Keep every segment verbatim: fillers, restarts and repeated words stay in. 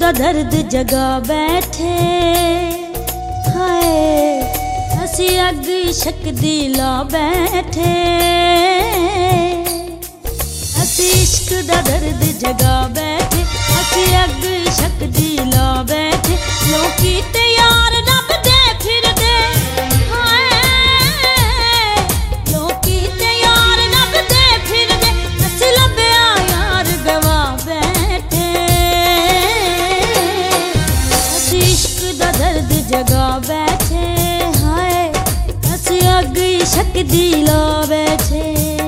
दा दर्द जगा बैठे हाय असी अग इश्क दी ला बैठे असी इश्क दा दर्द जगा बैठे असी अग इश्क दी ला बैठे लोकी ते यार रब दे फिर दे हाय लोकी ते यार रब दे फिर दे असी लभया यार गवा बैठे असी इश्क दा दर्द जगा बैठे हाय असी अग इश्क दी ला बैठे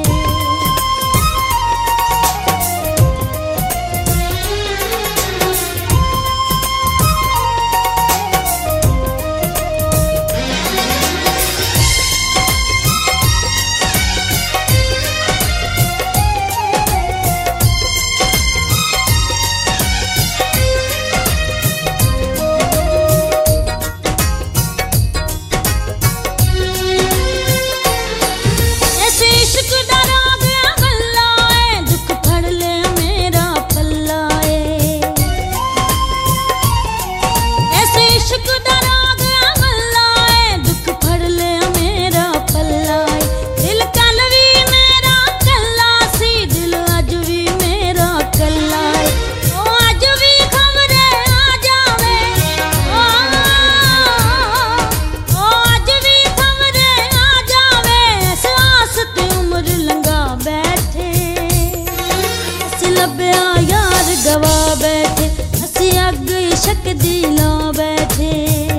गवा बैठे असी अग इश्क दी ला बैठे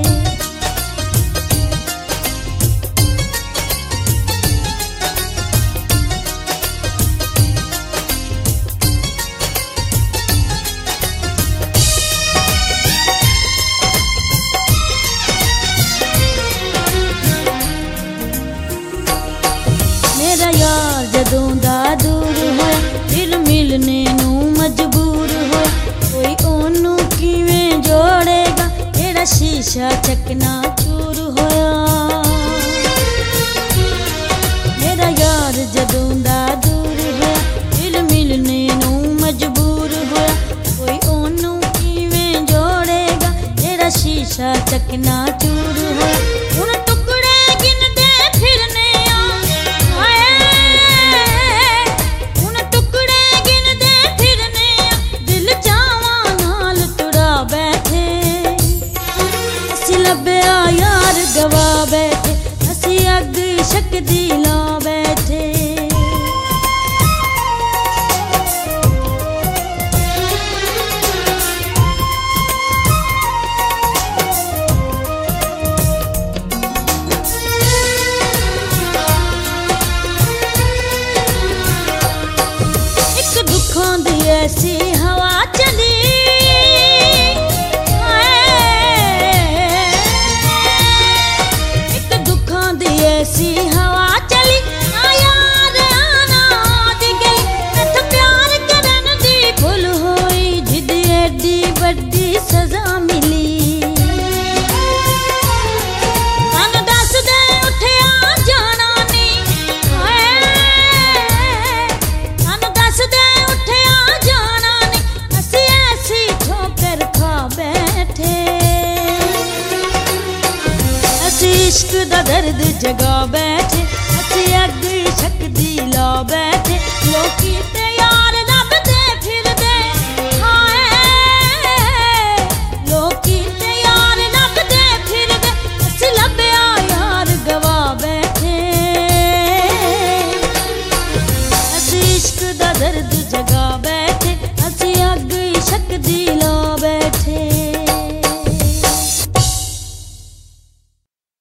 मेरा यार जदों दा दूर होया फिर मिलने नू मजबूर हो कोई ओनू किवें जोड़ेगा तेरा शीशा चकना चूर होया मेरा यार जदों दा दूर होया दिल मिलने नू मजबूर होया कोई ओनू किवें जोड़ेगा तेरा शीशा चकना चूर होया हुण टुकड़े गिनदे फिरने लभया यार गवा बैठे असी अग इश्क दी ला बैठे एक दुखों दी ऐसी हवा चली ऐसी हवा चली आ यार आना दी गई मत प्यार करन दी भुल होई जिद एडी बड़ी सजा मिली सानू दस दे उठिया जाना नी सानू दस दे उठिया जाना नी असी ऐसी ठोकर खा बैठे असी इश्क दा दर्द जगा बैठे असी अग इश्क दी ला बैठे लोकी ते यार